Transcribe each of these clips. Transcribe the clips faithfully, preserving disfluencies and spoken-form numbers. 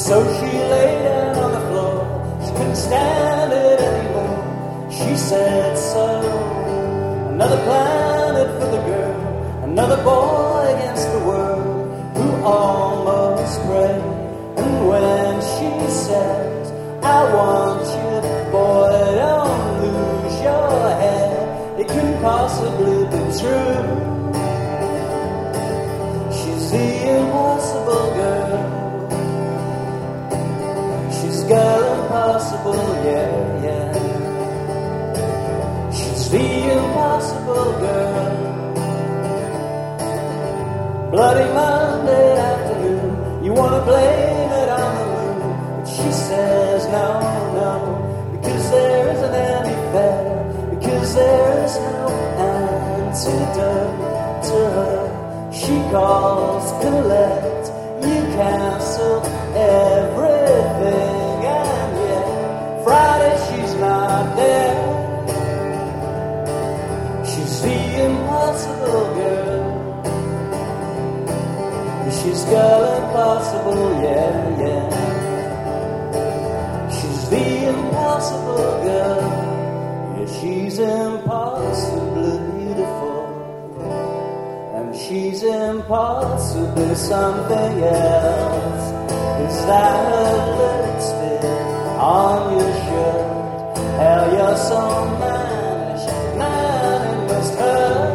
So she lay down on the floor. She couldn't stand it anymore. She said so. Another planet for the girl, another boy against the world who almost prayed. And when she says, I want you, boy, don't lose your head. It couldn't possibly be true. She's the impossible girl. She's girl impossible, yeah, yeah. She's the impossible girl. Bloody Monday afternoon, you wanna blame it on the moon, but she says no, no, because there isn't any fair, because there is no antidote to her. She calls, collect, you cancel everything, and yeah, Friday she's not there. She's the impossible girl. She's girl impossible, yeah, yeah. She's the impossible girl. Yeah, she's impossibly beautiful. And she's impossibly something else. Is that her lipstick on your shirt? Hell, you're so mannish, man, it must hurt.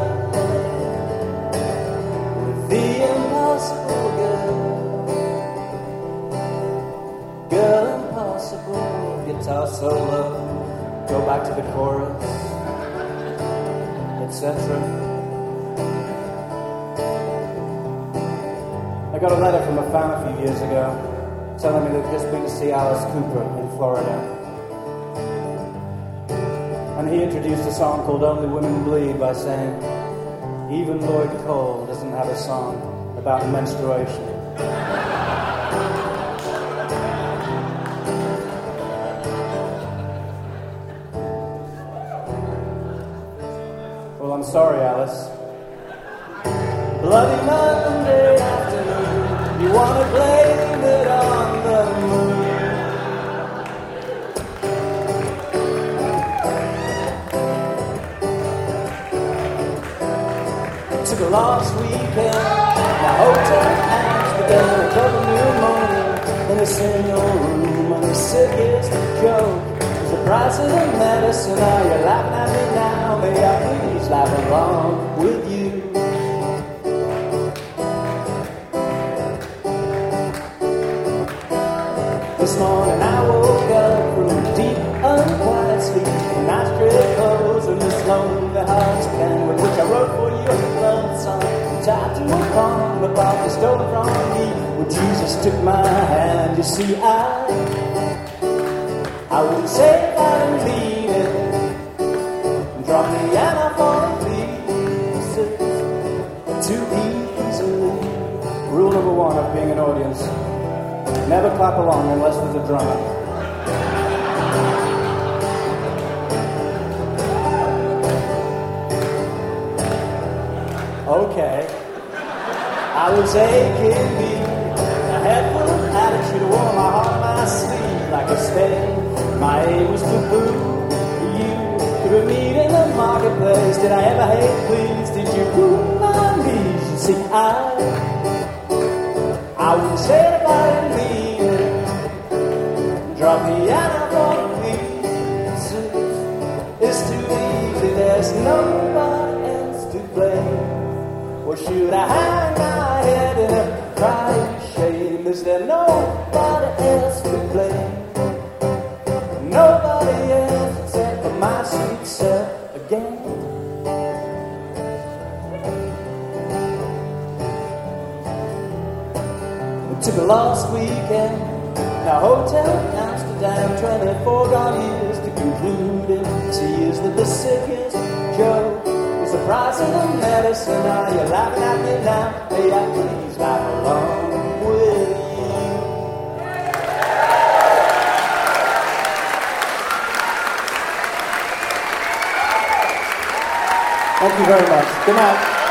With the impossible girl, girl impossible, guitar solo, go back to the chorus, et cetera. I got a letter from a fan a few years ago telling me they'd just been to see Alice Cooper in Florida. And he introduced a song called Only Women Bleed by saying, even Lloyd Cole doesn't have a song about menstruation. Well, I'm sorry, Alice. Bloody Monday afternoon, you wanna blame it on the moon. Took a lost weekend, my hotel Amsterdam, a couple new mornings in a single room, and the sickest joke is the price of the medicine. Are you laughing at me now? May I please laugh along with you? This morning I woke up from a deep, unquiet sleep, and I straight clothes and this lonely heart's pen with which I wrote for you a love song, tied to a poem about the stolen from me. Well, Jesus took my hand, you see, I I wouldn't say if I didn't mean it, drop the piano for pieces too easily. Rule number one of being an audience: never clap along unless there's a drummer. Okay. I was aching me, a head full of attitude, I wore my heart on my sleeve like a spade. My aim was to boo you. Could we meet in the marketplace? Did I ever hate, please? Did you boo my knees? You see, I I wouldn't say it if I didn't mean it. Drop the piano for pieces. It's too easy, there's nobody else to blame. Or should I hang my head in a crying shame? Is there nobody else to blame? Nobody else except for my sweet self again. Took a lost weekend in a hotel in Amsterdam, twenty-four gone years to conclude it. See, is that the sickest joke is the price of the medicine? Are you laughing at me now? May I please laugh along with you? Thank you very much. Good night.